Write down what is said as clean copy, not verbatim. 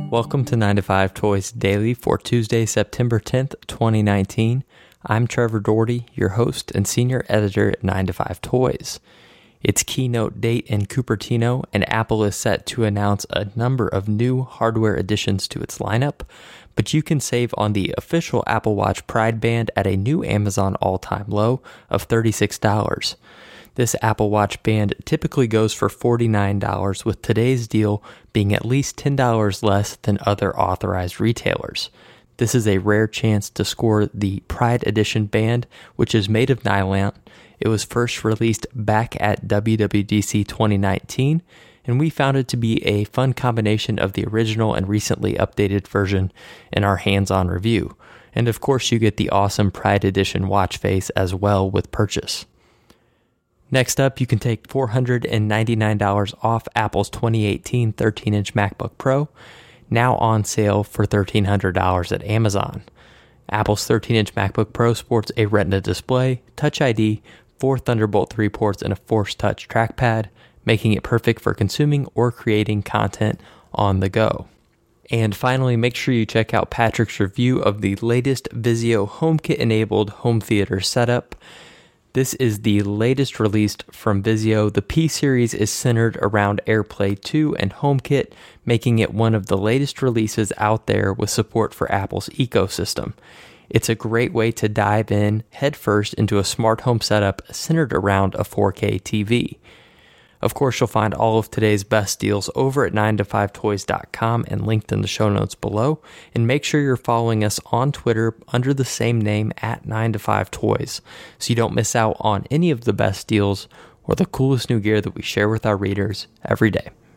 Welcome to 9 to 5 Toys Daily for Tuesday, September 10th, 2019. I'm Trevor Doherty, your host and senior editor at 9 to 5 Toys. It's keynote date in Cupertino, and Apple is set to announce a number of new hardware additions to its lineup, but you can save on the official Apple Watch Pride Band at a new Amazon all-time low of $36. This Apple Watch band typically goes for $49, with today's deal being at least $10 less than other authorized retailers. This is a rare chance to score the Pride Edition band, which is made of nylon. It was first released back at WWDC 2019, and we found it to be a fun combination of the original and recently updated version in our hands-on review. And of course, you get the awesome Pride Edition watch face as well with purchase. Next up, you can take $499 off Apple's 2018 13-inch MacBook Pro, now on sale for $1,300 at Amazon. Apple's 13-inch MacBook Pro sports a Retina display, Touch ID, 4 Thunderbolt 3 ports, and a Force Touch trackpad, making it perfect for consuming or creating content on the go. And finally, make sure you check out Patrick's review of the latest Vizio HomeKit-enabled home theater setup. This is the latest released from Vizio. The P series is centered around AirPlay 2 and HomeKit, making it one of the latest releases out there with support for Apple's ecosystem. It's a great way to dive in headfirst into a smart home setup centered around a 4K TV. Of course, you'll find all of today's best deals over at 9to5toys.com and linked in the show notes below. And make sure you're following us on Twitter under the same name at 9to5toys, so you don't miss out on any of the best deals or the coolest new gear that we share with our readers every day.